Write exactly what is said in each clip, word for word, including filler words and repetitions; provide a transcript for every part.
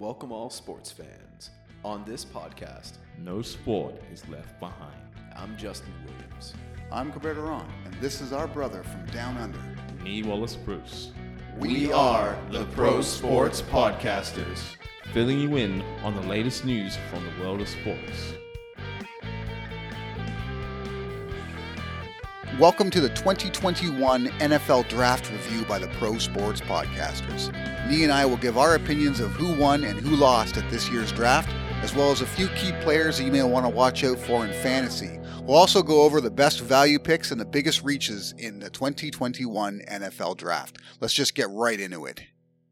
Welcome all sports fans. On this podcast, no sport is left behind. I'm Justin Williams. I'm Colbert Duran, and this is our brother from Down Under, Nee Wallace Bruce. We are the Pro Sports Podcasters, filling you in on the latest news from the world of sports. Welcome to the twenty twenty-one N F L Draft Review by the Pro Sports Podcasters. Nee and I will give our opinions of who won and who lost at this year's draft, as well as a few key players that you may want to watch out for in fantasy. We'll also go over the best value picks and the biggest reaches in the twenty twenty-one N F L Draft. Let's just get right into it.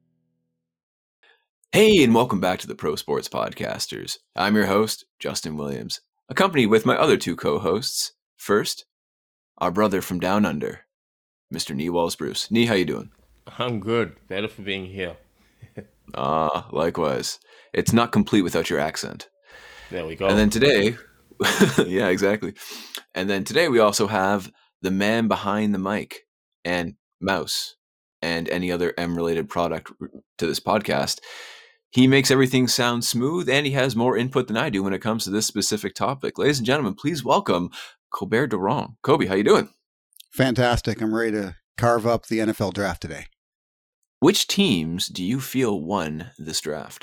Hey, and welcome back to the Pro Sports Podcasters. I'm your host, Justin Williams, accompanied with my other two co-hosts. First, our brother from Down Under, Mister Nee Wallace Bruce. Nee, how you doing? I'm good. Better for being here. Ah, uh, likewise. It's not complete without your accent. There we go. And then today, yeah, exactly. And then today we also have the man behind the mic and mouse and any other M-related product to this podcast. He makes everything sound smooth, and he has more input than I do when it comes to this specific topic. Ladies and gentlemen, please welcome Colbert Duran. Kobe, how you doing? Fantastic. I'm ready to carve up the N F L draft today. Which teams do you feel won this draft?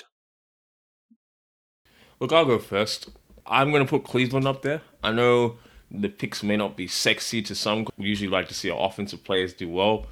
Look, I'll go first. I'm going to put Cleveland up there. I know the picks may not be sexy to some. We usually like to see our offensive players do well,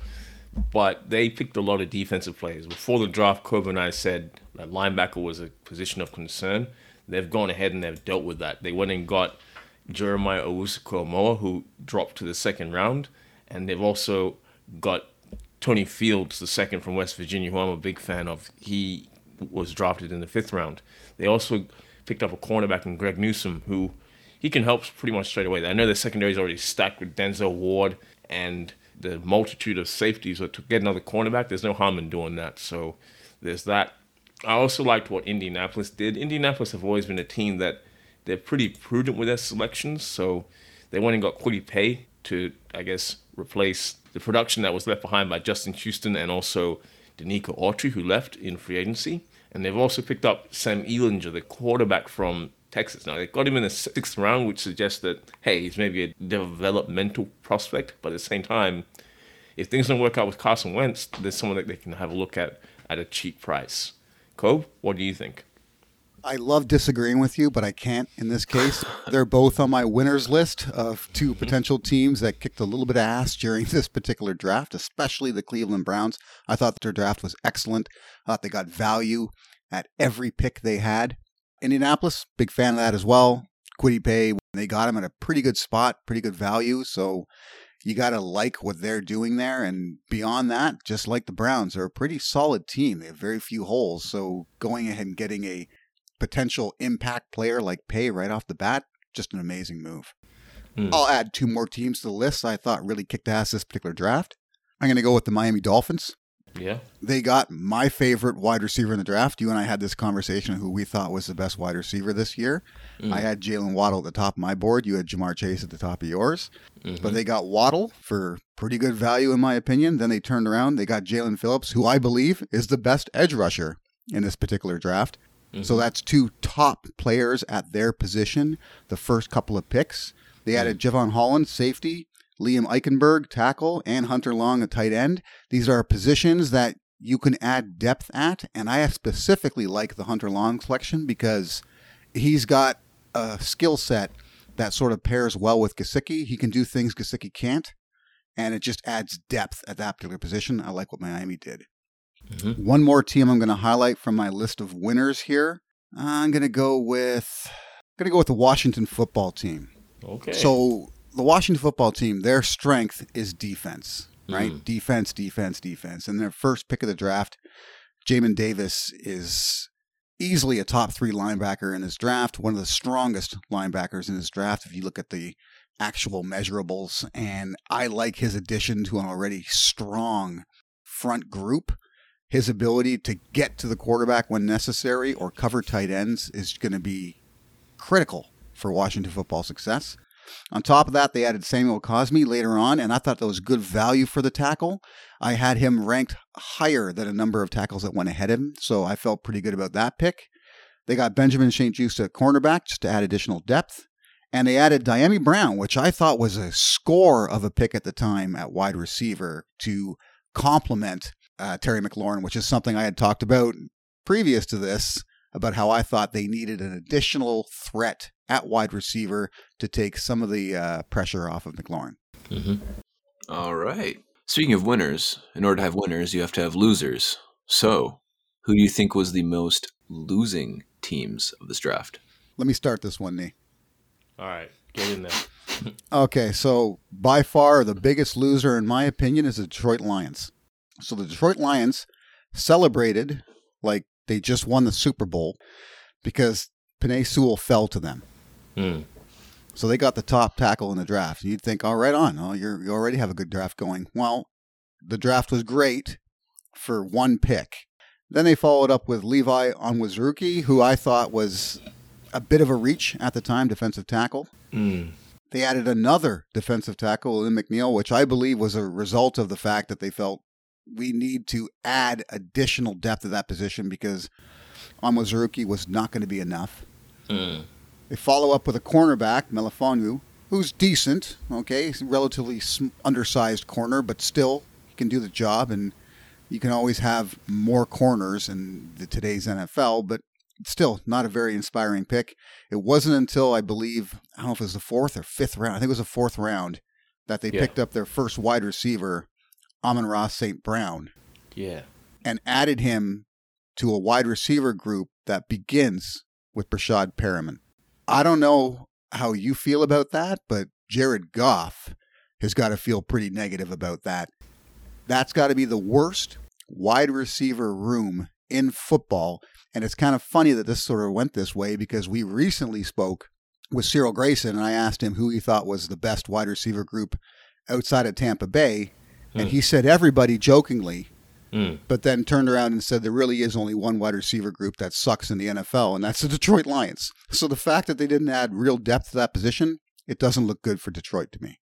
but they picked a lot of defensive players. Before the draft, Kobe and I said that linebacker was a position of concern. They've gone ahead and they've dealt with that. They went and got Jeremiah Owusu-Koramoah, who dropped to the second round, and they've also got Tony Fields, the second from West Virginia, who I'm a big fan of. He was drafted in the fifth round. They also picked up a cornerback in Greg Newsome, who he can help pretty much straight away. I know the secondary is already stacked with Denzel Ward and the multitude of safeties. So to get another cornerback, there's no harm in doing that. So there's that. I also liked what Indianapolis did. Indianapolis have always been a team that they're pretty prudent with their selections, so they went and got Kwity Paye to, I guess, replace the production that was left behind by Justin Houston and also Denico Autry, who left in free agency. And they've also picked up Sam Ehlinger, the quarterback from Texas. Now, they got him in the sixth round, which suggests that, hey, he's maybe a developmental prospect, but at the same time, if things don't work out with Carson Wentz, there's someone that they can have a look at at a cheap price. Kobe, what do you think? I love disagreeing with you, but I can't in this case. They're both on my winners list of two potential teams that kicked a little bit of ass during this particular draft, especially the Cleveland Browns. I thought their draft was excellent. I thought they got value at every pick they had. Indianapolis, big fan of that as well. Kwity Paye, they got him at a pretty good spot, pretty good value. So you got to like what they're doing there. And beyond that, just like the Browns, they're a pretty solid team. They have very few holes. So going ahead and getting a potential impact player like Paye right off the bat, just an amazing move. Mm. I'll add two more teams to the list I thought really kicked ass this particular draft. I'm going to go with the Miami Dolphins. Yeah. They got my favorite wide receiver in the draft. You and I had this conversation of who we thought was the best wide receiver this year. Mm. I had Jalen Waddle at the top of my board. You had Jamar Chase at the top of yours. Mm-hmm. But they got Waddle for pretty good value in my opinion. Then they turned around. They got Jalen Phillips, who I believe is the best edge rusher in this particular draft. So that's two top players at their position, the first couple of picks. They added Javon Holland, safety, Liam Eichenberg, tackle, and Hunter Long, a tight end. These are positions that you can add depth at, and I specifically like the Hunter Long selection because he's got a skill set that sort of pairs well with Gesicki. He can do things Gesicki can't, and it just adds depth at that particular position. I like what Miami did. Mm-hmm. One more team I'm going to highlight from my list of winners here. I'm going to go with I'm going to go with the Washington football team. Okay. So the Washington football team, their strength is defense, right? Mm. Defense, defense, defense. And their first pick of the draft, Jamin Davis is easily a top three linebacker in this draft, one of the strongest linebackers in this draft if you look at the actual measurables. And I like his addition to an already strong front group. His ability to get to the quarterback when necessary or cover tight ends is going to be critical for Washington football success. On top of that, they added Samuel Cosme later on, and I thought that was good value for the tackle. I had him ranked higher than a number of tackles that went ahead of him, so I felt pretty good about that pick. They got Benjamin Saint Juste at cornerback just to add additional depth. And they added Diami Brown, which I thought was a score of a pick at the time at wide receiver to complement uh, Terry McLaurin, which is something I had talked about previous to this, about how I thought they needed an additional threat at wide receiver to take some of the uh, pressure off of McLaurin. Mm-hmm. All right. Speaking of winners, in order to have winners, you have to have losers. So, who do you think was the most losing teams of this draft? Let me start this one, Nee. All right, get in there. Okay, so by far the biggest loser, in my opinion, is the Detroit Lions. So the Detroit Lions celebrated like they just won the Super Bowl because Penei Sewell fell to them. Mm. So they got the top tackle in the draft. You'd think, oh, right on. Oh, you're, you already have a good draft going. Well, the draft was great for one pick. Then they followed up with Levi Onwuzurike, who I thought was a bit of a reach at the time, defensive tackle. Mm. They added another defensive tackle, Lynn McNeil, which I believe was a result of the fact that they felt we need to add additional depth to that position because Onwuzurike was not going to be enough. Mm. They follow up with a cornerback, Melifonwu, who's decent, okay? He's a relatively undersized corner, but still, he can do the job, and you can always have more corners in the, today's N F L, but still not a very inspiring pick. It wasn't until, I believe, I don't know if it was the fourth or fifth round, I think it was the fourth round, that they Yeah. picked up their first wide receiver, Amon-Ra Saint Brown, Yeah. and added him to a wide receiver group that begins with Brashad Perriman. I don't know how you feel about that, but Jared Goff has got to feel pretty negative about that. That's got to be the worst wide receiver room in football. And it's kind of funny that this sort of went this way because we recently spoke with Cyril Grayson and I asked him who he thought was the best wide receiver group outside of Tampa Bay. And Mm. he said everybody jokingly, Mm. but then turned around and said there really is only one wide receiver group that sucks in the N F L, and that's the Detroit Lions. So the fact that they didn't add real depth to that position, it doesn't look good for Detroit to me.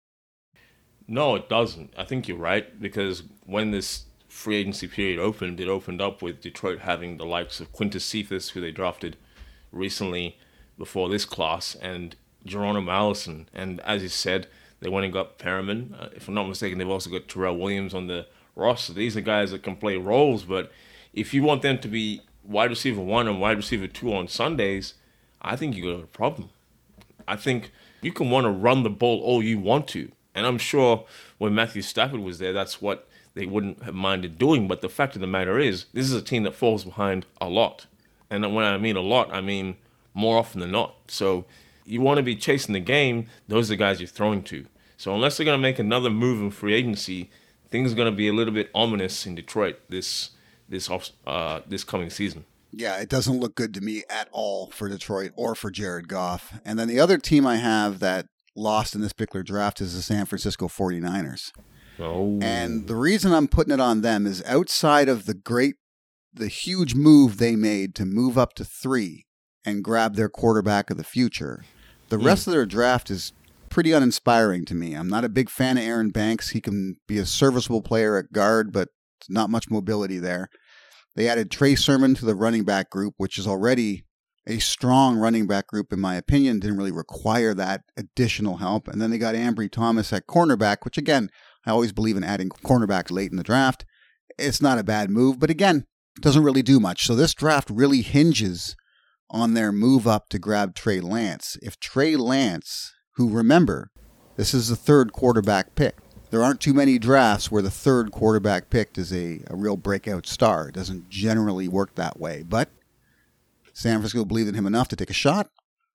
No, it doesn't. I think you're right because when this free agency period opened, it opened up with Detroit having the likes of Quintus Cephas, who they drafted recently before this class, and Geronimo Allison. And as you said, they went and got Perriman. Uh, if I'm not mistaken, they've also got Terrell Williams on the roster. These are guys that can play roles, but if you want them to be wide receiver one and wide receiver two on Sundays, I think you got a problem. I think you can want to run the ball all you want to. And I'm sure when Matthew Stafford was there, that's what they wouldn't have minded doing. But the fact of the matter is, this is a team that falls behind a lot. And when I mean a lot, I mean more often than not. So you want to be chasing the game, those are the guys you're throwing to. So unless they're going to make another move in free agency, things are going to be a little bit ominous in Detroit this this off, uh, this coming season. Yeah, it doesn't look good to me at all for Detroit or for Jared Goff. And then the other team I have that lost in this particular draft is the San Francisco forty-niners. Oh. And the reason I'm putting it on them is outside of the great, the huge move they made to move up to three and grab their quarterback of the future, the rest mm. of their draft is pretty uninspiring to me. I'm not a big fan of Aaron Banks. He can be a serviceable player at guard, but not much mobility there. They added Trey Sermon to the running back group, which is already a strong running back group, in my opinion. Didn't really require that additional help. And then they got Ambry Thomas at cornerback, which again, I always believe in adding cornerbacks late in the draft. It's not a bad move, but again, doesn't really do much. So this draft really hinges on their move up to grab Trey Lance. If Trey Lance, who, remember, this is the third quarterback pick. There aren't too many drafts where the third quarterback picked is a, a real breakout star. It doesn't generally work that way. But San Francisco believed in him enough to take a shot.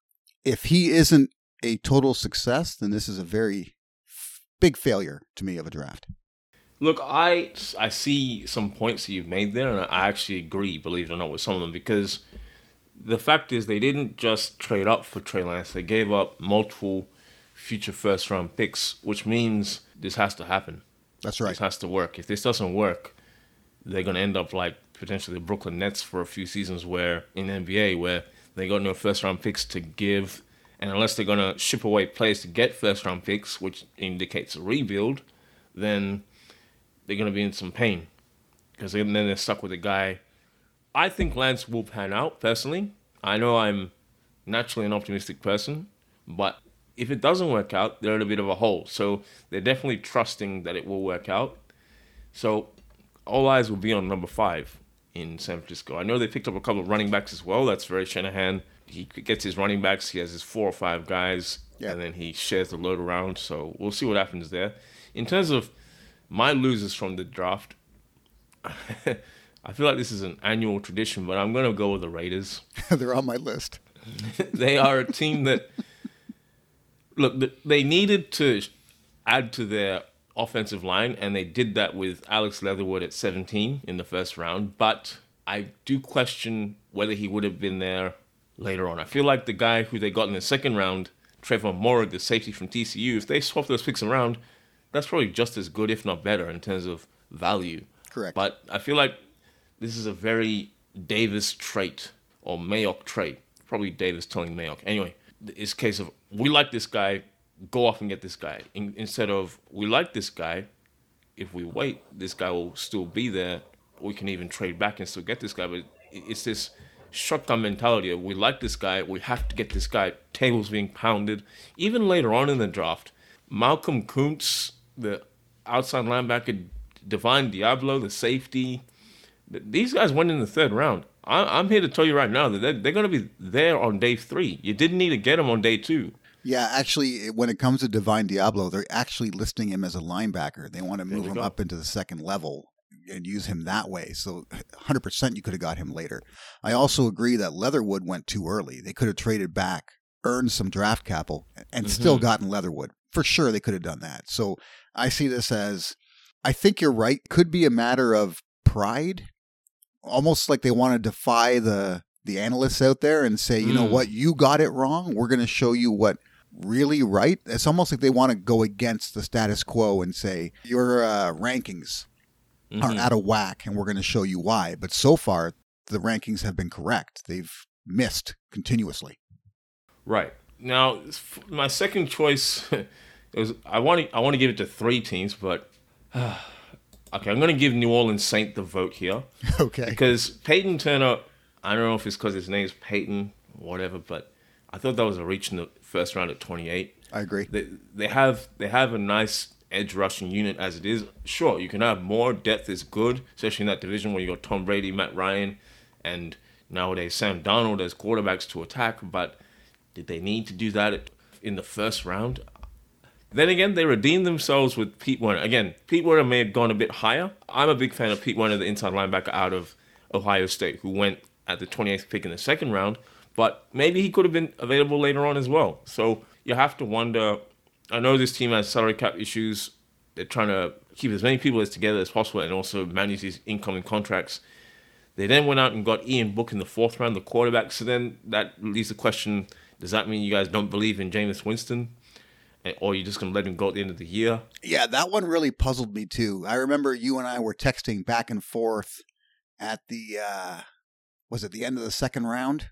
If he isn't a total success, then this is a very f- big failure to me of a draft. Look, I, I see some points that you've made there, and I actually agree, believe it or not, with some of them, because the fact is they didn't just trade up for Trey Lance. They gave up multiple future first-round picks, which means this has to happen. That's right. This has to work. If this doesn't work, they're going to end up like potentially the Brooklyn Nets for a few seasons where in the N B A where they got no first-round picks to give And unless they're going to ship away players to get first-round picks, which indicates a rebuild, then they're going to be in some pain. Because then they're stuck with a guy. I think Lance will pan out, personally. I know I'm naturally an optimistic person, but if it doesn't work out, they're in a bit of a hole. So they're definitely trusting that it will work out. So all eyes will be on number five in San Francisco. I know they picked up a couple of running backs as well. That's very Shanahan. He gets his running backs. He has his four or five guys, yeah. and then he shares the load around. So we'll see what happens there. In terms of my losers from the draft, I feel like this is an annual tradition, but I'm going to go with the Raiders. They're on my list. They are a team that, look, they needed to add to their offensive line, and they did that with Alex Leatherwood at seventeen in the first round. But I do question whether he would have been there later on. I feel like the guy who they got in the second round, Trevor Morrig, the safety from T C U, if they swap those picks around, that's probably just as good, if not better, in terms of value. Correct. But I feel like this is a very Davis trait, or Mayock trait. Probably Davis telling Mayock. Anyway, it's a case of, we like this guy, go off and get this guy. In, instead of, we like this guy, if we wait, this guy will still be there. We can even trade back and still get this guy. But it's this shotgun mentality of, we like this guy, we have to get this guy. Tables being pounded. Even later on in the draft, Malcolm Kuntz, the outside linebacker, Divine Diablo, the safety, these guys went in the third round. I'm here to tell you right now that they're, they're going to be there on day three. You didn't need to get them on day two. Yeah, actually, when it comes to Divine Diablo, they're actually listing him as a linebacker. They want to move him go. up into the second level and use him that way. So one hundred percent you could have got him later. I also agree that Leatherwood went too early. They could have traded back, earned some draft capital, and mm-hmm. still gotten Leatherwood. For sure, they could have done that. So I see this as, I think you're right, could be a matter of pride. Almost like they want to defy the the analysts out there and say, you mm. know what, you got it wrong. We're going to show you what really right. It's almost like they want to go against the status quo and say, your uh, rankings mm-hmm. are out of whack and we're going to show you why. But so far, the rankings have been correct. They've missed continuously. Right. Now, my second choice, it was I want to I want to give it to three teams, but... Uh, Okay, I'm going to give New Orleans Saint the vote here. Okay. Because Peyton Turner, I don't know if it's because his name's Peyton or whatever, but I thought that was a reach in the first round at twenty-eight. I agree. They, they have they have a nice edge rushing unit as it is. Sure, you can have more. Depth is good, especially in that division where you got Tom Brady, Matt Ryan, and nowadays Sam Darnold as quarterbacks to attack. But did they need to do that in the first round? Then again, they redeemed themselves with Pete Werner. Again, Pete Werner may have gone a bit higher. I'm a big fan of Pete Werner, the inside linebacker out of Ohio State, who went at the twenty-eighth pick in the second round. But maybe he could have been available later on as well. So you have to wonder. I know this team has salary cap issues. They're trying to keep as many people as together as possible and also manage these incoming contracts. They then went out and got Ian Book in the fourth round, the quarterback. So then that leaves the question, does that mean you guys don't believe in Jameis Winston? Or you're just going to let him go at the end of the year? Yeah, that one really puzzled me too. I remember you and I were texting back and forth at the, uh, was it the end of the second round?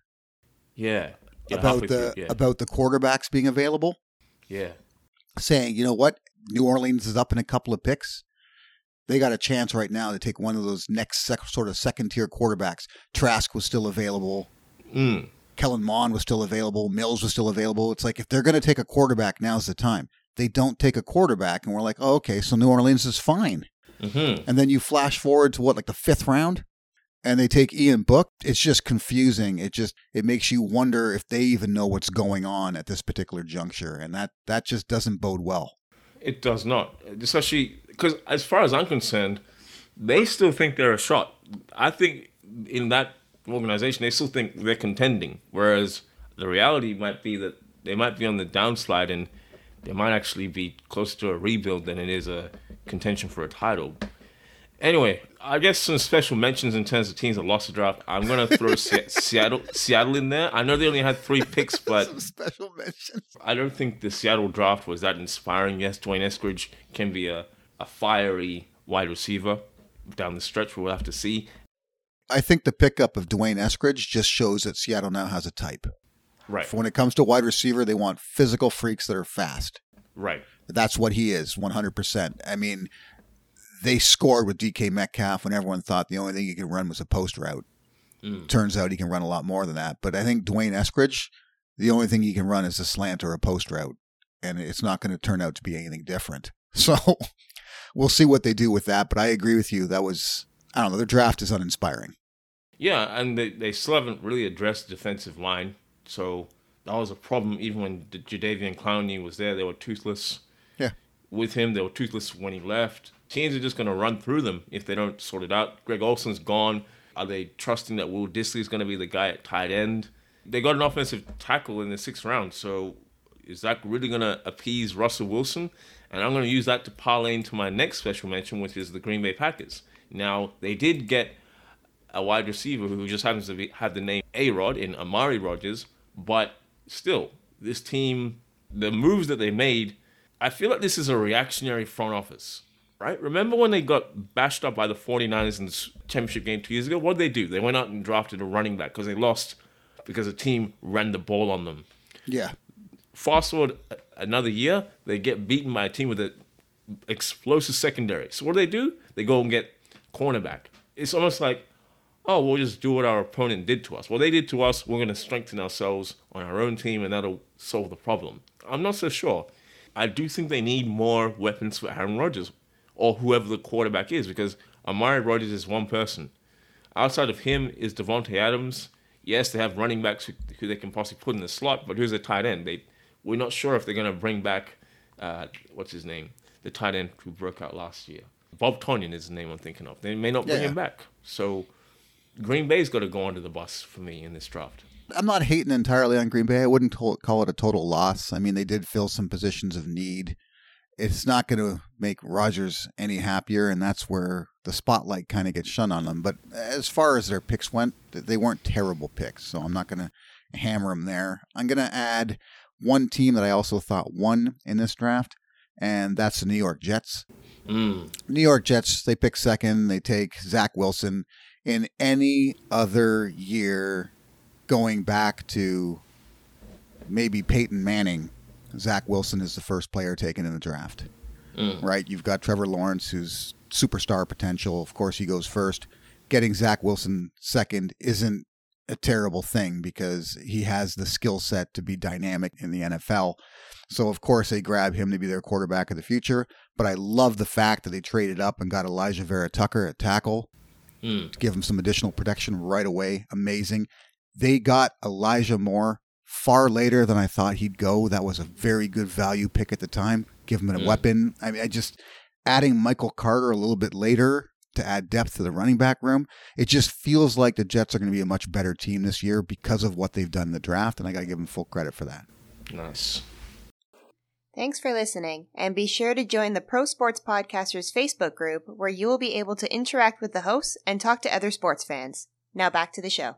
Yeah. yeah about the through, yeah. about the quarterbacks being available? Yeah. Saying, you know what? New Orleans is up in a couple of picks. They got a chance right now to take one of those next sec- sort of second-tier quarterbacks. Trask was still available. Mm. Kellen Mond was still available. Mills was still available. It's like, if they're going to take a quarterback, now's the time. They don't take a quarterback, and we're like, oh, okay, so New Orleans is fine. Mm-hmm. And then you flash forward to what, like the fifth round, and they take Ian Book. It's just confusing. It just it makes you wonder if they even know what's going on at this particular juncture, and that that just doesn't bode well. It does not, especially because as far as I'm concerned, they still think they're a shot. I think in that organization, they still think they're contending, whereas the reality might be that they might be on the downslide and they might actually be closer to a rebuild than it is a contention for a title. Anyway, I guess some special mentions in terms of teams that lost the draft. I'm going to throw Se- Seattle Seattle in there. I know they only had three picks, but some special mentions. I don't think the Seattle draft was that inspiring. Yes, Dwayne Eskridge can be a, a fiery wide receiver down the stretch. We'll have to see. I think the pickup of Dwayne Eskridge just shows that Seattle now has a type. Right. When it comes to wide receiver, they want physical freaks that are fast. Right. That's what he is, one hundred percent. I mean, they scored with D K Metcalf when everyone thought the only thing he could run was a post route. Mm. Turns out he can run a lot more than that. But I think Dwayne Eskridge, the only thing he can run is a slant or a post route. And it's not going to turn out to be anything different. So we'll see what they do with that. But I agree with you. That was, I don't know, their draft is uninspiring. Yeah, and they, they still haven't really addressed the defensive line. So that was a problem even when Jadeveon Clowney was there. They were toothless. Yeah. With him, they were toothless when he left. Teams are just going to run through them if they don't sort it out. Greg Olson's gone. Are they trusting that Will Dissly is going to be the guy at tight end? They got an offensive tackle in the sixth round, so is that really going to appease Russell Wilson? And I'm going to use that to parlay into my next special mention, which is the Green Bay Packers. Now, they did get a wide receiver who just happens to be, have the name A-Rod in Amari Rodgers, but still, this team, the moves that they made, I feel like this is a reactionary front office, right? Remember when they got bashed up by the 49ers in the championship game two years ago? What did they do? They went out and drafted a running back because they lost because the team ran the ball on them. Yeah. Fast forward another year, they get beaten by a team with an explosive secondary. So what do they do? They go and get cornerback. It's almost like, oh, we'll just do what our opponent did to us. What they did to us, we're going to strengthen ourselves on our own team, and that'll solve the problem. I'm not so sure. I do think they need more weapons for Aaron Rodgers or whoever the quarterback is, because Amari Rodgers is one person. Outside of him is Devontae Adams. Yes, they have running backs who, who they can possibly put in the slot, but who's a tight end? They We're not sure if they're going to bring back, uh, what's his name, the tight end who broke out last year. Bob Tonyan is the name I'm thinking of. They may not bring yeah. him back. So Green Bay's got to go under the bus for me in this draft. I'm not hating entirely on Green Bay. I wouldn't to- call it a total loss. I mean, they did fill some positions of need. It's not going to make Rodgers any happier, and that's where the spotlight kind of gets shone on them. But as far as their picks went, they weren't terrible picks, so I'm not going to hammer them there. I'm going to add one team that I also thought won in this draft, and that's the New York Jets. Mm. New York Jets, they pick second. They take Zach Wilson. In any other year, going back to maybe Peyton Manning, Zach Wilson is the first player taken in the draft. Mm. Right? You've got Trevor Lawrence, who's superstar potential. Of course, he goes first. Getting Zach Wilson second isn't a terrible thing because he has the skill set to be dynamic in the N F L. So, of course, they grab him to be their quarterback of the future. But I love the fact that they traded up and got Elijah Vera Tucker at tackle mm. to give him some additional protection right away. Amazing. They got Elijah Moore far later than I thought he'd go. That was a very good value pick at the time. Give him a mm. weapon. I mean, I just adding Michael Carter a little bit later to add depth to the running back room. It just feels like the Jets are going to be a much better team this year because of what they've done in the draft, and I got to give them full credit for that. Nice. Thanks for listening, and be sure to join the Pro Sports Podcasters Facebook group where you will be able to interact with the hosts and talk to other sports fans. Now back to the show.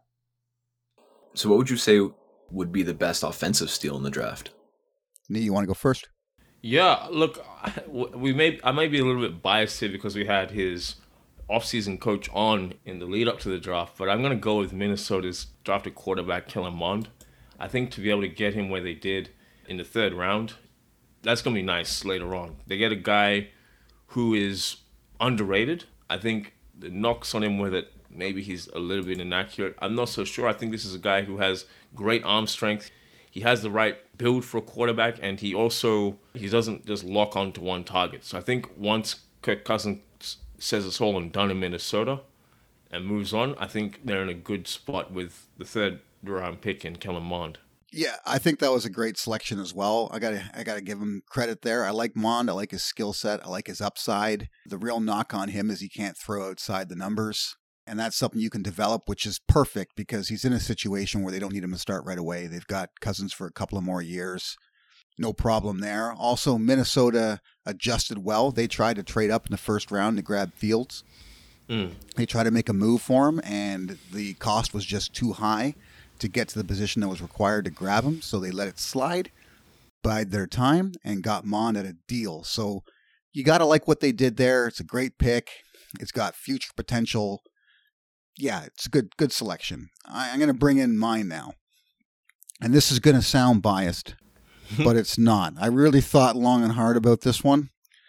So what would you say would be the best offensive steal in the draft? Nee, you want to go first? Yeah, look, we may I might be a little bit biased here because we had his offseason coach on in the lead up to the draft, but I'm going to go with Minnesota's drafted quarterback, Kellen Mond. I think to be able to get him where they did in the third round, that's going to be nice later on. They get a guy who is underrated. I think the knocks on him with it, maybe he's a little bit inaccurate. I'm not so sure. I think this is a guy who has great arm strength. He has the right build for a quarterback, and he also, he doesn't just lock onto one target. So I think once Kirk Cousins says it's all and done in Minnesota and moves on, I think they're in a good spot with the third round pick in Kellen Mond. Yeah, I think that was a great selection as well. I gotta, I gotta give him credit there. I like Mond. I like his skill set. I like his upside. The real knock on him is he can't throw outside the numbers. And that's something you can develop, which is perfect because he's in a situation where they don't need him to start right away. They've got Cousins for a couple of more years. No problem there. Also, Minnesota adjusted well. They tried to trade up in the first round to grab Fields. Mm. They tried to make a move for him, and the cost was just too high to get to the position that was required to grab him. So they let it slide, bide their time, and got Mond at a deal. So you got to like what they did there. It's a great pick. It's got future potential. Yeah, it's a good good selection. I, I'm going to bring in mine now. and this is going to sound biased, but it's not. I really thought long and hard about this one,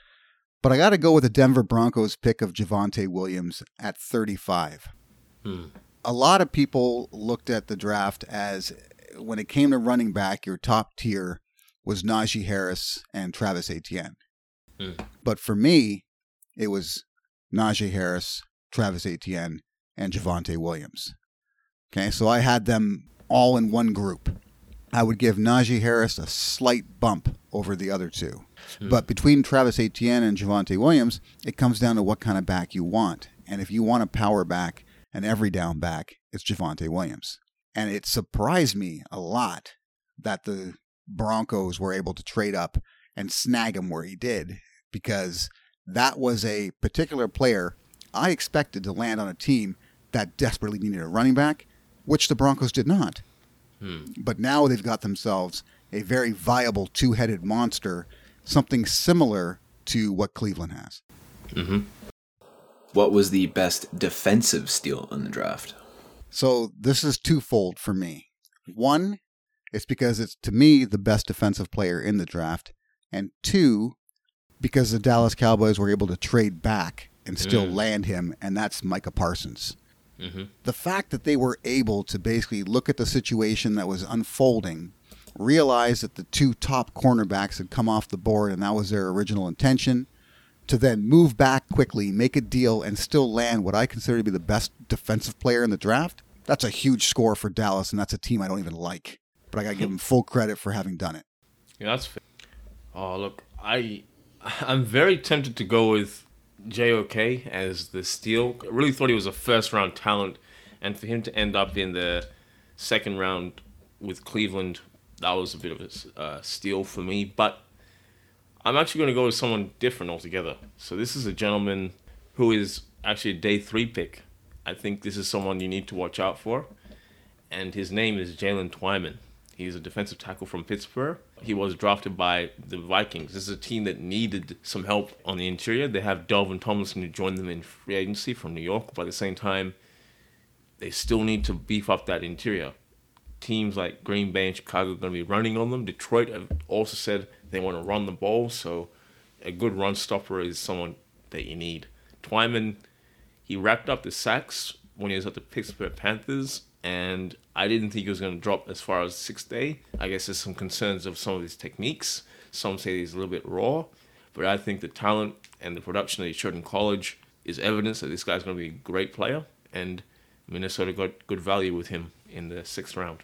but I got to go with the Denver Broncos pick of Javonte Williams at thirty-five. Hmm. A lot of people looked at the draft as, when it came to running back, your top tier was Najee Harris and Travis Etienne. Hmm. But for me, it was Najee Harris, Travis Etienne, and Javonte Williams. Okay, so I had them all in one group. I would give Najee Harris a slight bump over the other two. Hmm. But between Travis Etienne and Javonte Williams, it comes down to what kind of back you want. And if you want a power back, an every down back, it's Javonte Williams. And it surprised me a lot that the Broncos were able to trade up and snag him where he did, because that was a particular player I expected to land on a team that desperately needed a running back, which the Broncos did not. Hmm. But now they've got themselves a very viable two-headed monster, something similar to what Cleveland has. Mm-hmm. What was the best defensive steal in the draft? So this is twofold for me. One, it's because it's, to me, the best defensive player in the draft. And two, because the Dallas Cowboys were able to trade back and still Mm. land him, and that's Micah Parsons. Mm-hmm. The fact that they were able to basically look at the situation that was unfolding, realize that the two top cornerbacks had come off the board and that was their original intention, to then move back quickly, make a deal, and still land what I consider to be the best defensive player in the draft, that's a huge score for Dallas, and that's a team I don't even like. But I got to give them full credit for having done it. Yeah, that's fair. Oh, look, I, I'm very tempted to go with J O K as the steal. I really thought he was a first-round talent, and for him to end up in the second round with Cleveland, that was a bit of a uh, steal for me. But I'm actually going to go with someone different altogether. So this is a gentleman who is actually a day three pick. I think this is someone you need to watch out for. And his name is Jalen Twyman. He's a defensive tackle from Pittsburgh. He was drafted by the Vikings. This is a team that needed some help on the interior. They have Delvin Tomlinson who joined them in free agency from New York. But at the same time, they still need to beef up that interior. Teams like Green Bay and Chicago are going to be running on them. Detroit have also said they want to run the ball, so a good run stopper is someone that you need. Twyman, he racked up the sacks when he was at the Pittsburgh Panthers, and I didn't think he was going to drop as far as sixth day. I guess there's some concerns of some of his techniques. Some say he's a little bit raw, but I think the talent and the production that he showed in college is evidence that this guy's going to be a great player, and Minnesota got good value with him in the sixth round.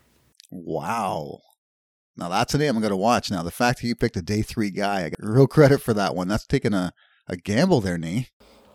Wow. Now that's a name I'm going to watch. Now, the fact that you picked a day three guy, I got real credit for that one. That's taking a, a gamble there, Nee.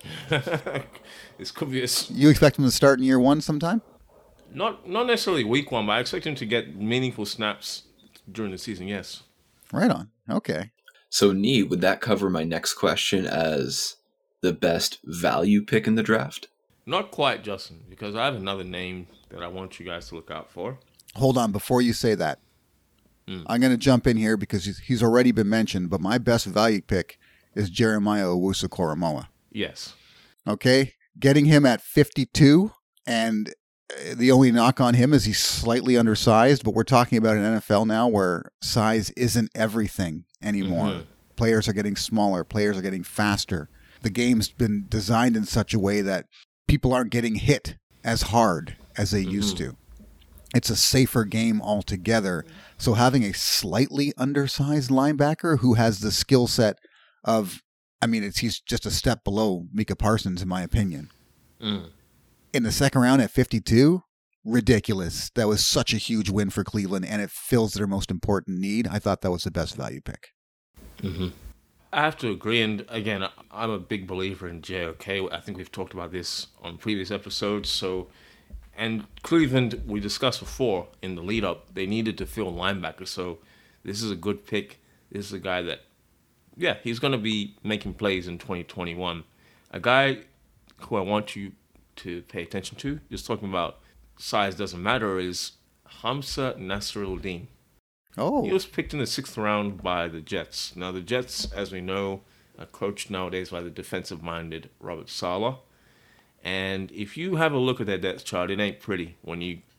This could be a... You expect him to start in year one sometime? Not not necessarily week one, but I expect him to get meaningful snaps during the season, yes. Right on. Okay. So, Nee, would that cover my next question as the best value pick in the draft? Not quite, Justin, because I have another name that I want you guys to look out for. Hold on. Before you say that, Mm. I'm going to jump in here because he's, he's already been mentioned, but my best value pick is Jeremiah Owusu-Koramoah. Yes. Okay? Getting him at fifty-two, and the only knock on him is he's slightly undersized, but we're talking about an N F L now where size isn't everything anymore. Mm-hmm. Players are getting smaller. Players are getting faster. The game's been designed in such a way that people aren't getting hit as hard as they mm-hmm. used to. It's a safer game altogether. So having a slightly undersized linebacker who has the skill set of, I mean, it's he's just a step below Micah Parsons, in my opinion. Mm. In the second round at fifty-two, ridiculous. That was such a huge win for Cleveland, and it fills their most important need. I thought that was the best value pick. Mm-hmm. I have to agree, and again, I'm a big believer in J O K. I think we've talked about this on previous episodes. So, and Cleveland, we discussed before in the lead-up, they needed to fill linebacker. So, this is a good pick. This is a guy that, yeah, he's going to be making plays in twenty twenty-one. A guy who I want you to pay attention to, just talking about size doesn't matter, is Hamza Nasruddin. Oh. He was picked in the sixth round by the Jets. Now, the Jets, as we know, are coached nowadays by the defensive-minded Robert Saleh. And if you have a look at that depth chart, it ain't pretty when you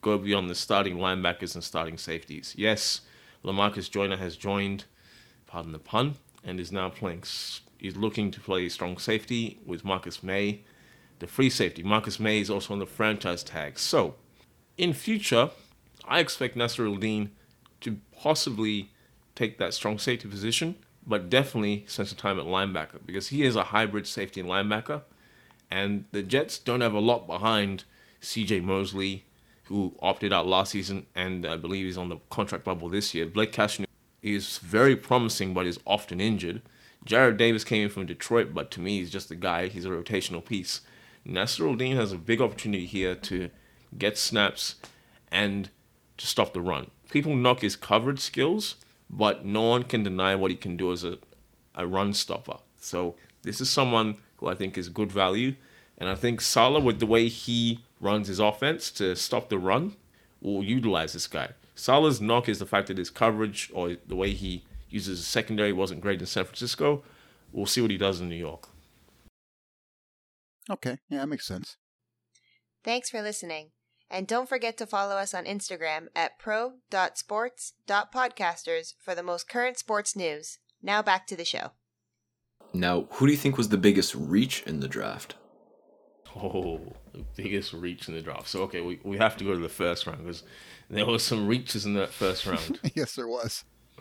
go beyond the starting linebackers and starting safeties. Yes, LaMarcus Joyner has joined, pardon the pun, and is now playing. He's looking to play strong safety with Marcus May, the free safety. Marcus May is also on the franchise tag. So, in future, I expect Nasser Al-Din to possibly take that strong safety position, but definitely spend some time at linebacker because he is a hybrid safety and linebacker. And the Jets don't have a lot behind C J Mosley, who opted out last season and I believe he's on the contract bubble this year. Blake Cashner is very promising, but is often injured. Jared Davis came in from Detroit, but to me, he's just a guy. He's a rotational piece. Nasser Al-Din has a big opportunity here to get snaps and to stop the run. People knock his coverage skills, but no one can deny what he can do as a, a run stopper. So this is someone who I think is good value. And I think Saleh, with the way he runs his offense to stop the run, will utilize this guy. Saleh's knock is the fact that his coverage or the way he uses his secondary wasn't great in San Francisco. We'll see what he does in New York. Okay, yeah, that makes sense. Thanks for listening. And don't forget to follow us on Instagram at pro dot sports dot podcasters for the most current sports news. Now back to the show. Now, who do you think was the biggest reach in the draft? Oh, the biggest reach in the draft. So, okay, we, we have to go to the first round because there were some reaches in that first round. Yes, there was.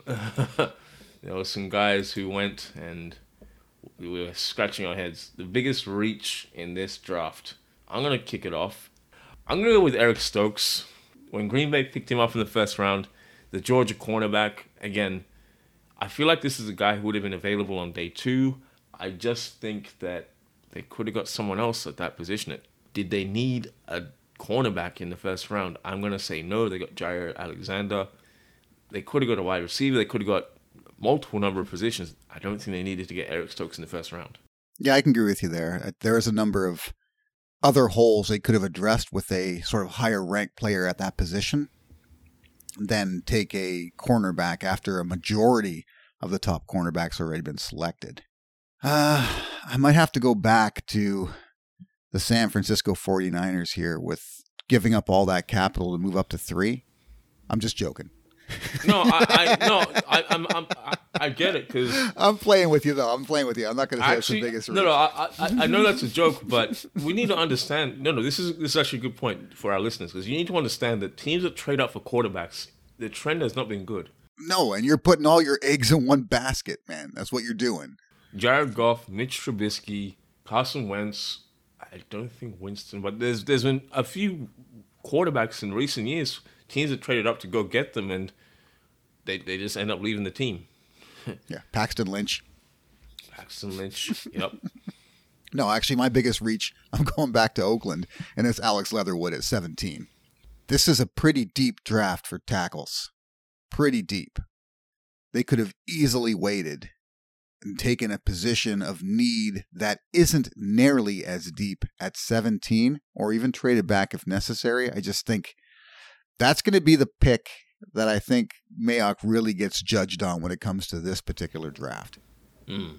There were some guys who went and we were scratching our heads. The biggest reach in this draft, I'm going to kick it off. I'm going to go with Eric Stokes. When Green Bay picked him up in the first round, the Georgia cornerback, again, I feel like this is a guy who would have been available on day two. I just think that they could have got someone else at that position. Did they need a cornerback in the first round? I'm going to say no. They got Jair Alexander. They could have got a wide receiver. They could have got multiple number of positions. I don't think they needed to get Eric Stokes in the first round. Yeah, I can agree with you there. There is a number of other holes they could have addressed with a sort of higher ranked player at that position than take a cornerback after a majority of the top cornerbacks already been selected. Uh, I might have to go back to the San Francisco forty-niners here with giving up all that capital to move up to three. I'm just joking. No, I, I no, I, I'm, I'm, I, I get it because I'm playing with you though. I'm playing with you. I'm not going to say actually, it's the biggest. No, no, I, I, I know that's a joke, but we need to understand. No, no, this is this is actually a good point for our listeners because you need to understand that teams that trade up for quarterbacks, the trend has not been good. No, and you're putting all your eggs in one basket, man. That's what you're doing. Jared Goff, Mitch Trubisky, Carson Wentz. I don't think Winston, but there's there's been a few quarterbacks in recent years. Teams that traded up to go get them, and they they just end up leaving the team. Yeah, Paxton Lynch. Paxton Lynch, yep. No, actually, my biggest reach, I'm going back to Oakland, and it's Alex Leatherwood at seventeen. This is a pretty deep draft for tackles. Pretty deep. They could have easily waited and taken a position of need that isn't nearly as deep at seventeen, or even traded back if necessary. I just think that's going to be the pick that I think Mayock really gets judged on when it comes to this particular draft. Mm.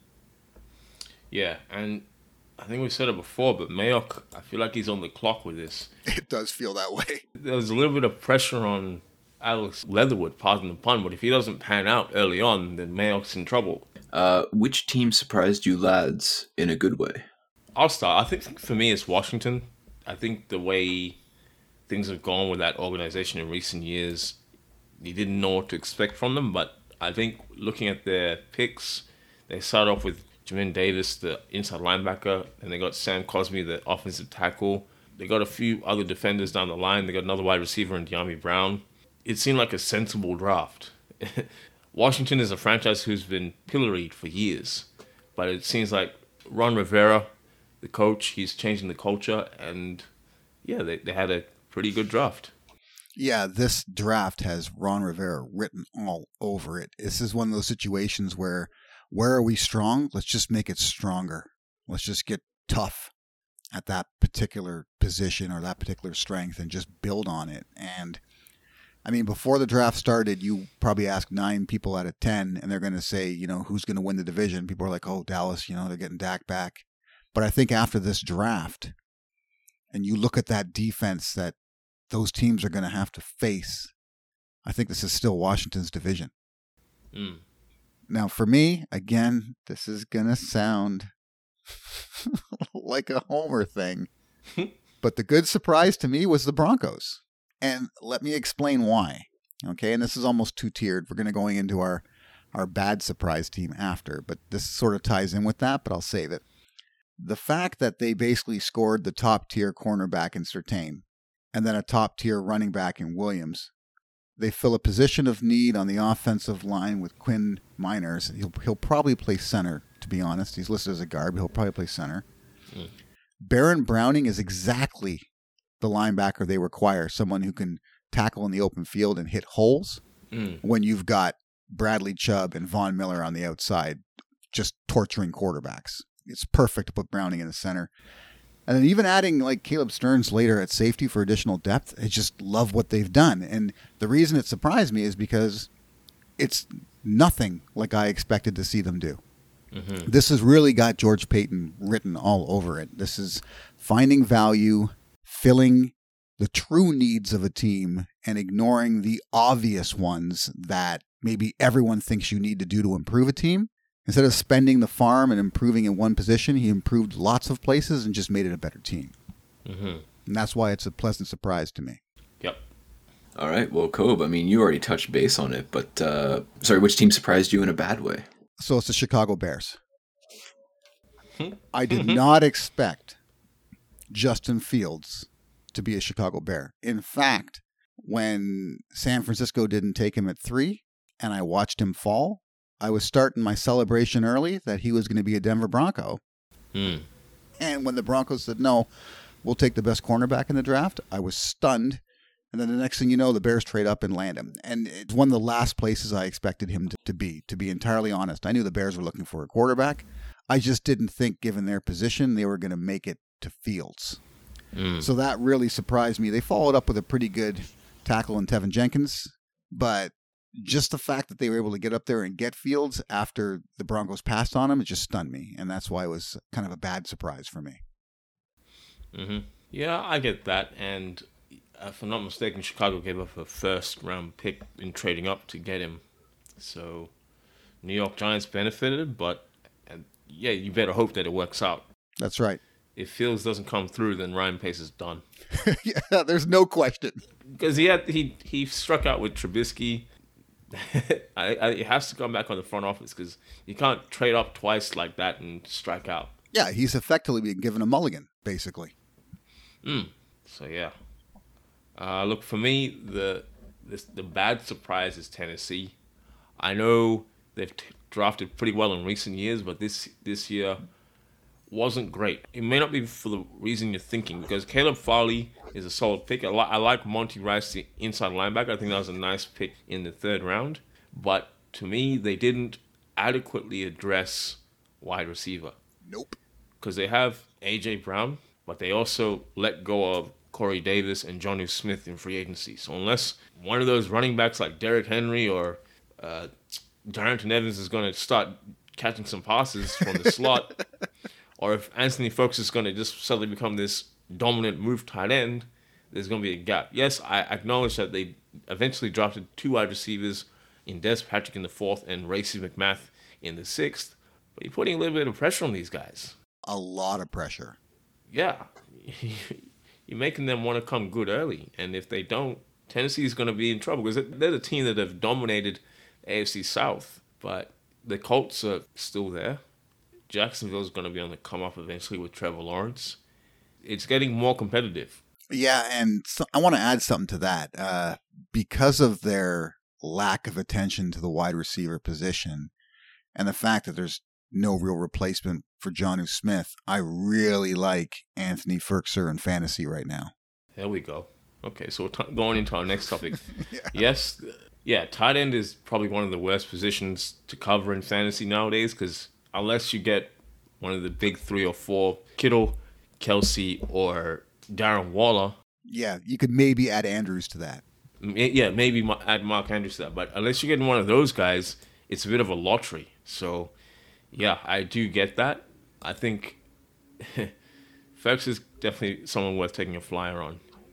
Yeah, and I think we said it before, but Mayock, I feel like he's on the clock with this. It does feel that way. There's a little bit of pressure on Alex Leatherwood, pardon the pun, but if he doesn't pan out early on, then Mayock's in trouble. Uh, which team surprised you lads in a good way? I'll start. I think for me it's Washington. I think the way things have gone with that organization in recent years, you didn't know what to expect from them, but I think looking at their picks, they started off with Jamin Davis, the inside linebacker, and they got Sam Cosmi, the offensive tackle. They got a few other defenders down the line. They got another wide receiver in De'Ami Brown. It seemed like a sensible draft. Washington is a franchise who's been pilloried for years, but it seems like Ron Rivera, the coach, he's changing the culture, and yeah, they, they had a pretty good draft. Yeah, this draft has Ron Rivera written all over it. This is one of those situations where, where are we strong? Let's just make it stronger. Let's just get tough at that particular position or that particular strength and just build on it. And I mean, before the draft started, you probably ask nine people out of ten, and they're going to say, you know, who's going to win the division? People are like, oh, Dallas, you know, they're getting Dak back. But I think after this draft, and you look at that defense that those teams are going to have to face. I think this is still Washington's division. Mm. Now, for me, again, this is going to sound like a homer thing. But the good surprise to me was the Broncos. And let me explain why. Okay, and this is almost two-tiered. We're going to go into our, our bad surprise team after. But this sort of ties in with that, but I'll save it. The fact that they basically scored the top-tier cornerback in Surtain and then a top-tier running back in Williams. They fill a position of need on the offensive line with Quinn Miners. He'll he'll probably play center, to be honest. He's listed as a guard, but he'll probably play center. Mm. Baron Browning is exactly the linebacker they require, someone who can tackle in the open field and hit holes mm. when you've got Bradley Chubb and Von Miller on the outside just torturing quarterbacks. It's perfect to put Browning in the center. And then even adding like Caleb Stearns later at safety for additional depth, I just love what they've done. And the reason it surprised me is because it's nothing like I expected to see them do. Mm-hmm. This has really got George Payton written all over it. This is finding value, filling the true needs of a team, and ignoring the obvious ones that maybe everyone thinks you need to do to improve a team. Instead of spending the farm and improving in one position, he improved lots of places and just made it a better team. Mm-hmm. And that's why it's a pleasant surprise to me. Yep. All right. Well, Cobe, I mean, you already touched base on it, but uh, sorry, which team surprised you in a bad way? So it's the Chicago Bears. I did not expect Justin Fields to be a Chicago Bear. In fact, when San Francisco didn't take him at three and I watched him fall, I was starting my celebration early that he was going to be a Denver Bronco. Hmm. And when the Broncos said, no, we'll take the best cornerback in the draft, I was stunned. And then the next thing you know, the Bears trade up and land him. And it's one of the last places I expected him to, to be, to be entirely honest. I knew the Bears were looking for a quarterback. I just didn't think, given their position, they were going to make it to Fields. Mm. So that really surprised me. They followed up with a pretty good tackle in Tevin Jenkins, but just the fact that they were able to get up there and get Fields after the Broncos passed on him, it just stunned me. And that's why it was kind of a bad surprise for me. Mm-hmm. Yeah, I get that. And if I'm not mistaken, Chicago gave up a first round pick in trading up to get him. So New York Giants benefited, but uh, yeah, you better hope that it works out. That's right. If Fields doesn't come through, then Ryan Pace is done. Yeah, there's no question. Because he had he he struck out with Trubisky. I, I, it has to come back on the front office because you can't trade up twice like that and strike out. Yeah, he's effectively being given a mulligan, basically. Mm. So yeah. Uh, look, for me, the this, the bad surprise is Tennessee. I know they've t- drafted pretty well in recent years, but this this year wasn't great. It may not be for the reason you're thinking, because Caleb Farley is a solid pick. I, li- I like Monty Rice, the inside linebacker. I think that was a nice pick in the third round. But to me, they didn't adequately address wide receiver. Nope. Because they have A J Brown, but they also let go of Corey Davis and Jonnu Smith in free agency. So unless one of those running backs like Derrick Henry or uh, Darrington Evans is going to start catching some passes from the slot, or if Anthony Fox is going to just suddenly become this dominant move tight end, there's going to be a gap. Yes, I acknowledge that they eventually drafted two wide receivers in Des Patrick in the fourth and Racey McMath in the sixth, but you're putting a little bit of pressure on these guys. A lot of pressure. Yeah. You're making them want to come good early, and if they don't, Tennessee is going to be in trouble because they're the team that have dominated A F C South, but the Colts are still there. Jacksonville is going to be on the come up eventually with Trevor Lawrence. It's getting more competitive. Yeah, and so I want to add something to that. Uh, because of their lack of attention to the wide receiver position and the fact that there's no real replacement for Jonnu Smith, I really like Anthony Firkser in fantasy right now. There we go. Okay, so we're t- going into our next topic. Yeah. Yes, yeah, tight end is probably one of the worst positions to cover in fantasy nowadays because unless you get one of the big three or four, Kittle, Kelsey, or Darren Waller. Yeah, you could maybe add Andrews to that. Yeah, maybe add Mark Andrews to that. But unless you're getting one of those guys, it's a bit of a lottery. So, yeah, I do get that. I think Fox is definitely someone worth taking a flyer on.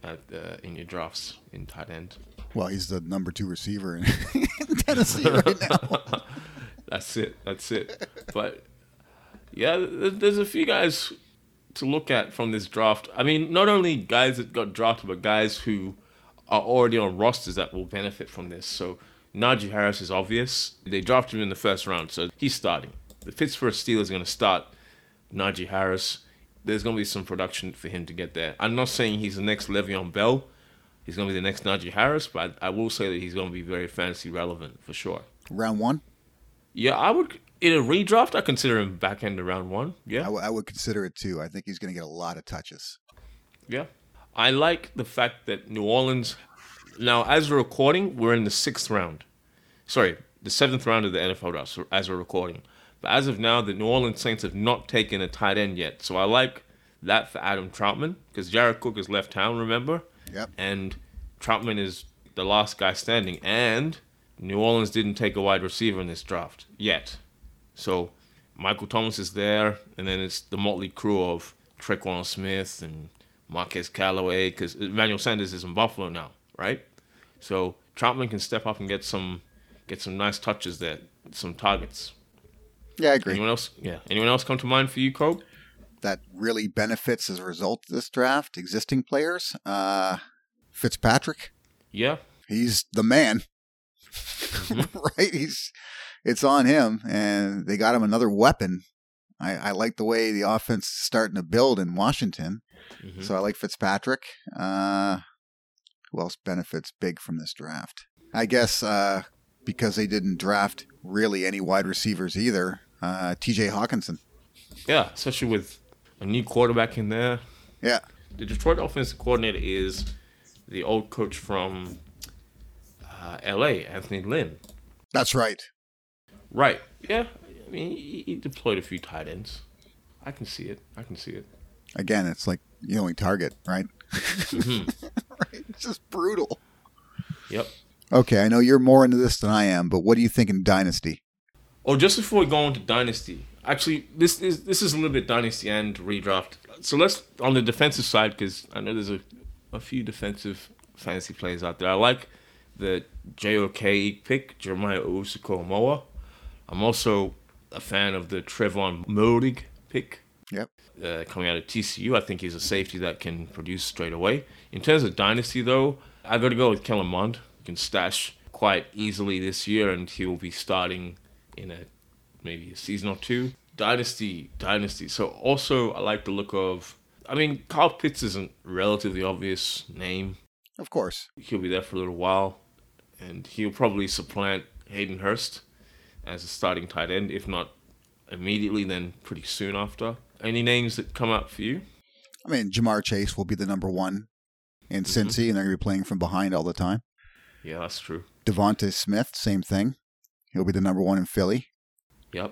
at uh, in your drafts in tight end. Well, he's the number two receiver in Tennessee right now. That's it. That's it. But yeah, there's a few guys to look at from this draft. I mean, not only guys that got drafted, but guys who are already on rosters that will benefit from this. So Najee Harris is obvious. They drafted him in the first round, so he's starting. The Pittsburgh Steelers are going to start Najee Harris. There's going to be some production for him to get there. I'm not saying he's the next Le'Veon Bell. He's going to be the next Najee Harris, but I, I will say that he's going to be very fantasy relevant for sure. Round one? Yeah, I would, in a redraft, I consider him back end of round one. Yeah. I, w- I would consider it too. I think he's going to get a lot of touches. Yeah. I like the fact that New Orleans, now as we're recording, we're in the sixth round. Sorry, the seventh round of the N F L draft, so as we're recording. But as of now, the New Orleans Saints have not taken a tight end yet. So I like that for Adam Troutman, because Jared Cook has left town, remember? Yep. And Troutman is the last guy standing. And New Orleans didn't take a wide receiver in this draft yet. So Michael Thomas is there, and then it's the motley crew of Tre'Quan Smith and Marquez Callaway, because Emmanuel Sanders is in Buffalo now, right? So Troutman can step up and get some get some nice touches there, some targets. Yeah, I agree. Anyone else? Yeah. Anyone else come to mind for you, Cope? That really benefits as a result of this draft, existing players. Uh, Fitzpatrick. Yeah. He's the man. Mm-hmm. Right? He's it's on him, and they got him another weapon. I, I like the way the offense is starting to build in Washington. Mm-hmm. So I like Fitzpatrick. Uh, who else benefits big from this draft? I guess uh, because they didn't draft really any wide receivers either, uh, T J Hawkinson. Yeah, especially with a new quarterback in there. Yeah. The Detroit offensive coordinator is the old coach from uh, L A, Anthony Lynn. That's right. Right. Yeah. I mean, he, he deployed a few tight ends. I can see it. I can see it. Again, it's like the only target, right? Mm-hmm. Right? It's just brutal. Yep. Okay, I know you're more into this than I am, but what do you think in Dynasty? Oh, just before we go into Dynasty, actually, this is this is a little bit Dynasty and redraft. So let's, on the defensive side, because I know there's a, a few defensive fantasy players out there. I like the J O K pick, Jeremiah Owusu-Koramoah. I'm also a fan of the Trevon Moehrig pick. Yep. Uh, coming out of T C U, I think he's a safety that can produce straight away. In terms of Dynasty, though, I've got to go with Kellen Mond. You can stash quite easily this year, and he will be starting in a maybe a season or two. Dynasty, Dynasty. So also, I like the look of, I mean, Kyle Pitts is a relatively obvious name. Of course. He'll be there for a little while, and he'll probably supplant Hayden Hurst as a starting tight end, if not immediately, then pretty soon after. Any names that come up for you? I mean, Jamar Chase will be the number one in mm-hmm. Cincy, and they're going to be playing from behind all the time. Yeah, that's true. Devontae Smith, same thing. He'll be the number one in Philly. Yep.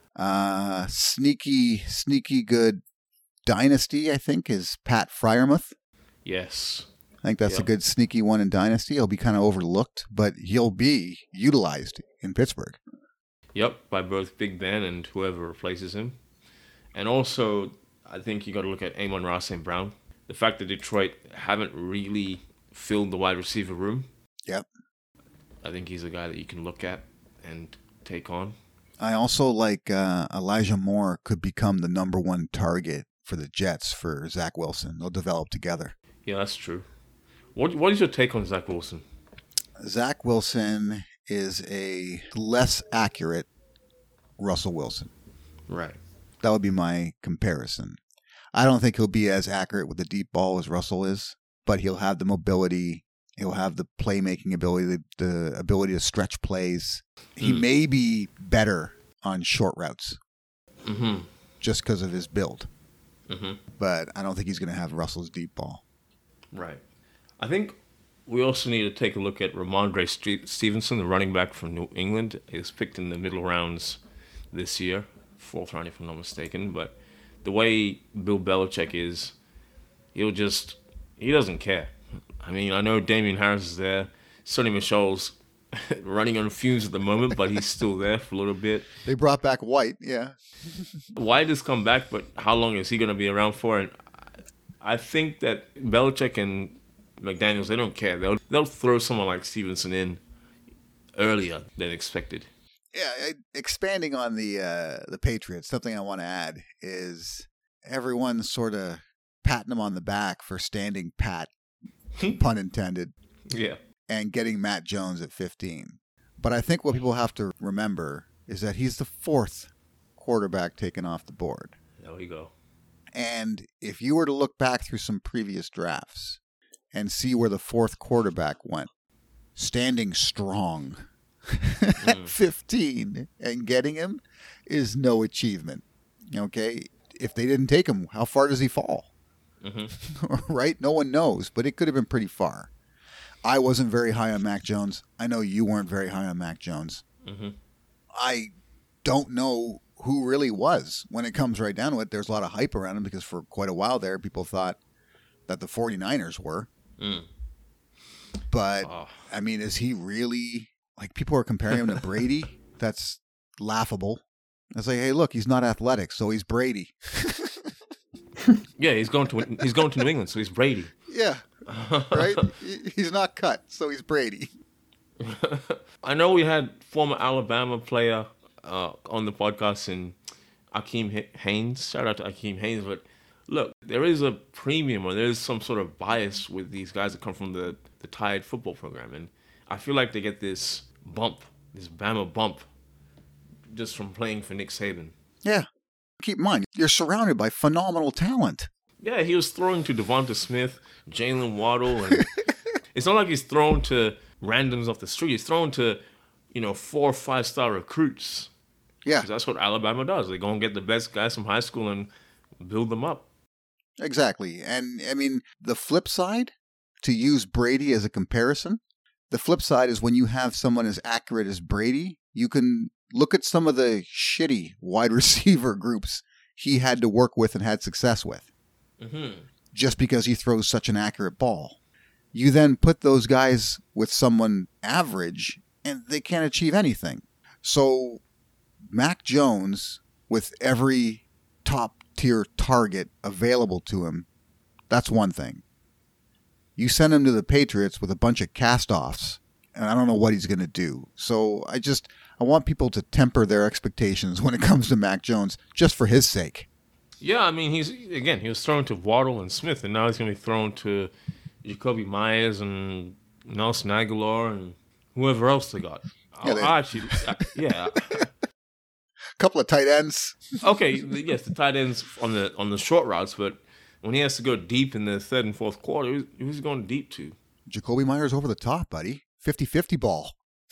Uh, sneaky, sneaky good Dynasty, I think, is Pat Freiermuth. Yes. I think that's yep. a good sneaky one in Dynasty. He'll be kind of overlooked, but he'll be utilized in Pittsburgh. Yep, by both Big Ben and whoever replaces him. And also, I think you got to look at Amon-Ra Saint Brown. The fact that Detroit haven't really filled the wide receiver room. Yep. I think he's a guy that you can look at and take on. I also like uh, Elijah Moore could become the number one target for the Jets for Zach Wilson. They'll develop together. Yeah, that's true. What What is your take on Zach Wilson? Zach Wilson is a less accurate Russell Wilson. Right. That would be my comparison. I don't think he'll be as accurate with the deep ball as Russell is, but he'll have the mobility. He'll have the playmaking ability, the, the ability to stretch plays. He mm. may be better on short routes mm-hmm. just because of his build. Mm-hmm. But I don't think he's going to have Russell's deep ball. Right. I think we also need to take a look at Ramondre Stevenson, the running back from New England. He was picked in the middle rounds this year, fourth round if I'm not mistaken. But the way Bill Belichick is, he'll just, he doesn't care. I mean, I know Damian Harris is there. Sonny Michel's running on fumes at the moment, but he's still there for a little bit. They brought back White, yeah. White has come back, but how long is he going to be around for? And I think that Belichick and McDaniels, they don't care. They'll they'll throw someone like Stevenson in earlier than expected. Yeah, I- expanding on the uh, the Patriots, something I want to add is everyone's sort of patting them on the back for standing pat, pun intended, Yeah. and getting Matt Jones at fifteen. But I think what people have to remember is that he's the fourth quarterback taken off the board. There we go. And if you were to look back through some previous drafts and see where the fourth quarterback went, standing strong at Mm. fifteen and getting him is no achievement. Okay? If they didn't take him, how far does he fall? Mm-hmm. Right? No one knows, but it could have been pretty far. I wasn't very high on Mac Jones. I know you weren't very high on Mac Jones. Mm-hmm. I don't know who really was. When it comes right down to it, there's a lot of hype around him because for quite a while there, people thought that the 49ers were. Mm. But, Oh. I mean, is he really... Like, people are comparing him to Brady? That's laughable. It's like, hey, look, he's not athletic, so he's Brady. Yeah, he's going to he's going to New England, so he's Brady. Yeah, right? He- he's not cut, so he's Brady. I know we had former Alabama player uh, on the podcast, and Akeem H- Haynes. Shout out to Akeem Haynes. But look, there is a premium, or there is some sort of bias with these guys that come from the the Tide football program, and I feel like they get this bump, this Bama bump, just from playing for Nick Saban. Yeah. Keep in mind, you're surrounded by phenomenal talent. Yeah, he was throwing to Devonta Smith, Jalen Waddle, and it's not like he's thrown to randoms off the street. He's thrown to, you know, four or five star recruits. Yeah, 'Cause that's what Alabama does. They go and get the best guys from high school and build them up. exactly. And, I mean, the flip side, to use Brady as a comparison, the flip side is when you have someone as accurate as Brady, you can look at some of the shitty wide receiver groups he had to work with and had success with. Mm-hmm. Just because he throws such an accurate ball. You then put those guys with someone average, and they can't achieve anything. So, Mac Jones, with every top-tier target available to him, that's one thing. You send him to the Patriots with a bunch of cast-offs, and I don't know what he's going to do. So, I just, I want people to temper their expectations when it comes to Mac Jones, just for his sake. Yeah, I mean, he's again, he was thrown to Waddle and Smith, and now he's going to be thrown to Jacoby Myers and Nelson Aguilar and whoever else they got. Yeah, I, they- I actually, I, yeah. Couple of tight ends. Okay, the- yes, the tight ends on the on the short routes, but when he has to go deep in the third and fourth quarter, who's, who's he going deep to? Jacoby Myers over the top, buddy. fifty-fifty ball.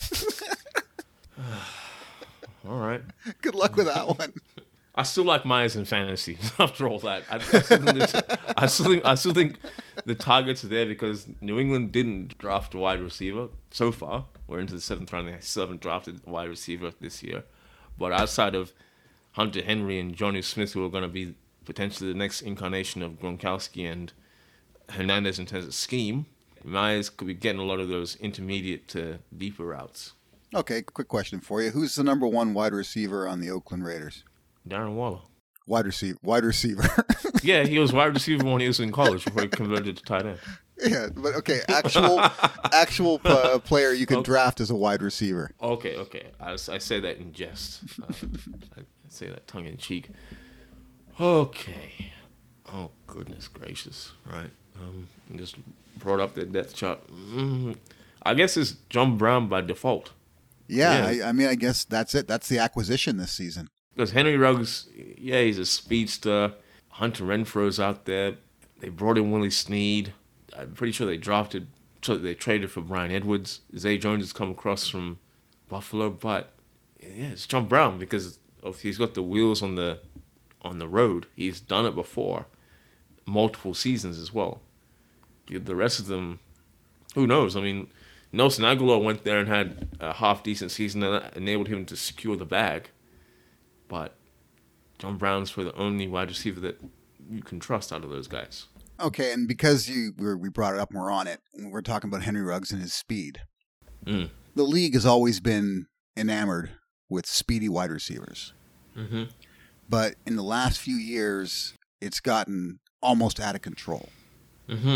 All right. Good luck with that one. I still like Myers in fantasy. After all that, I, I, still think this- I still think I still think the targets are there because New England didn't draft a wide receiver so far. We're into the seventh round. They still haven't drafted a wide receiver this year. But outside of Hunter Henry and Johnny Smith, who are going to be potentially the next incarnation of Gronkowski and Hernandez in terms of scheme, Myers could be getting a lot of those intermediate to deeper routes. Okay, quick question for you. Who's the number one wide receiver on the Oakland Raiders? Darren Waller. Wide receiver. Wide receiver. Yeah, he was wide receiver when he was in college before he converted to tight end. Yeah, but okay, actual actual uh, player you can Okay. draft as a wide receiver. Okay, okay. I, I say that in jest. Uh, I say that tongue in cheek. Okay. Oh, goodness gracious. Right. Um, just brought up the depth chart. Mm, I guess it's John Brown by default. Yeah, Yeah. I, I mean, I guess that's it. That's the acquisition this season. Because Henry Ruggs, yeah, he's a speedster. Hunter Renfro's out there. They brought in Willie Snead. I'm pretty sure they drafted, so they traded for Brian Edwards. Zay Jones has come across from Buffalo, but yeah, it's John Brown because of he's got the wheels on the on the road. He's done it before, multiple seasons as well. The- The rest of them, who knows? I mean, Nelson Aguilar went there and had a half decent season that enabled him to secure the bag. But John Brown's for the only wide receiver that you can trust out of those guys. Okay, and because you we're, we brought it up and we're on it, we're talking about Henry Ruggs and his speed. Mm. The league has always been enamored with speedy wide receivers. Mm-hmm. But in the last few years, it's gotten almost out of control. Mm-hmm.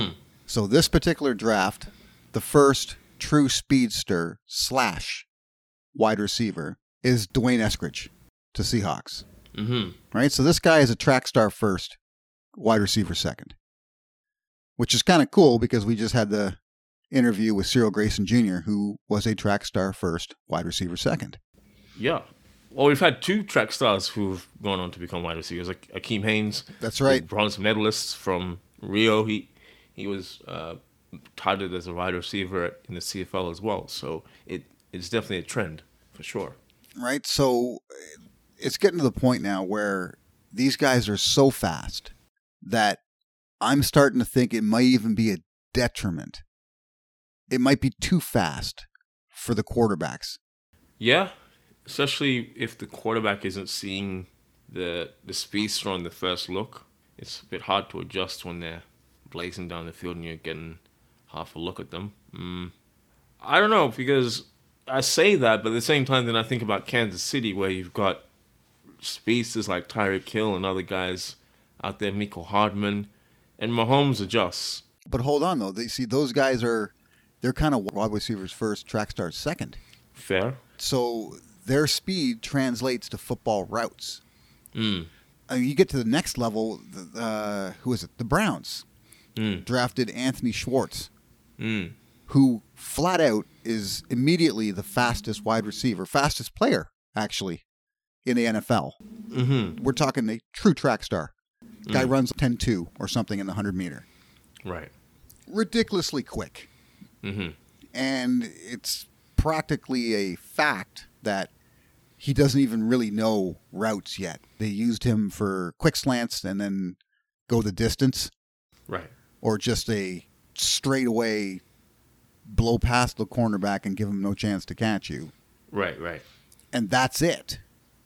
So this particular draft, the first true speedster slash wide receiver is Dwayne Eskridge to Seahawks. Mm-hmm. Right? So this guy is a track star first, wide receiver second. Which is kind of cool because we just had the interview with Cyril Grayson Junior, who was a track star first, wide receiver second. Yeah. Well, we've had two track stars who've gone on to become wide receivers, like Akeem Haynes. That's right. Bronze medalist from Rio. He he was uh, touted as a wide receiver in the C F L as well. So it it's definitely a trend for sure. Right. So it's getting to the point now where these guys are so fast that I'm starting to think it might even be a detriment. It might be too fast for the quarterbacks. Yeah, especially if the quarterback isn't seeing the the speedster on the first look. It's a bit hard to adjust when they're blazing down the field and you're getting half a look at them. Mm. I don't know, because I say that, but at the same time, then I think about Kansas City, where you've got speedsters like Tyreek Hill and other guys out there, Mecole Hardman, and Mahomes adjusts. But hold on, though. They see those guys are, they're kind of wide receivers first, track stars second. Fair. So their speed translates to football routes. Mm. I mean, you get to the next level, uh, who is it? The Browns Mm. drafted Anthony Schwartz, Mm. who flat out is immediately the fastest wide receiver, fastest player, actually, in the N F L. Mm-hmm. We're talking a true track star. Guy Mm. runs ten two or something in the one hundred meter. Right. Ridiculously quick. Mm-hmm. And it's practically a fact that he doesn't even really know routes yet. They used him for quick slants and then go the distance, Right. or just a straightaway blow past the cornerback and give him no chance to catch you. Right, right. And that's it.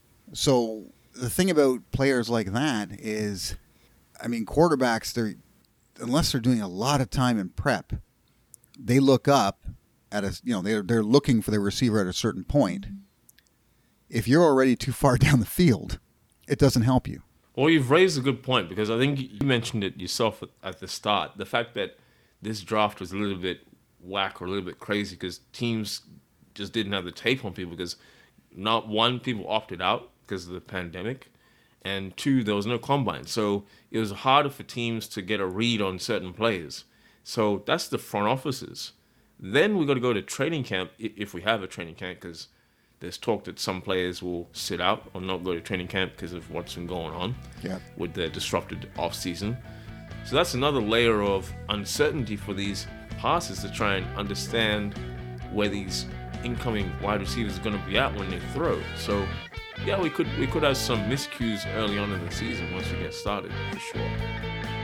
So the thing about players like that is, I mean, quarterbacks, they're unless they're doing a lot of time in prep, they look up at a, you know, they're, they're looking for their receiver at a certain point. If you're already too far down the field, it doesn't help you. Well, you've raised a good point, because I think you mentioned it yourself at, at the start. The fact that this draft was a little bit whack or a little bit crazy because teams just didn't have the tape on people, because not one, people opted out because of the pandemic, and two, there was no combine. So it was harder for teams to get a read on certain players. So that's the front offices. Then we got to go to training camp, if we have a training camp, because there's talk that some players will sit out or not go to training camp because of what's been going on Yeah. with the disrupted off-season. So that's another layer of uncertainty for these passes to try and understand where these incoming wide receivers are going to be at when they throw. So yeah, we could we could have some miscues early on in the season once we get started, for sure.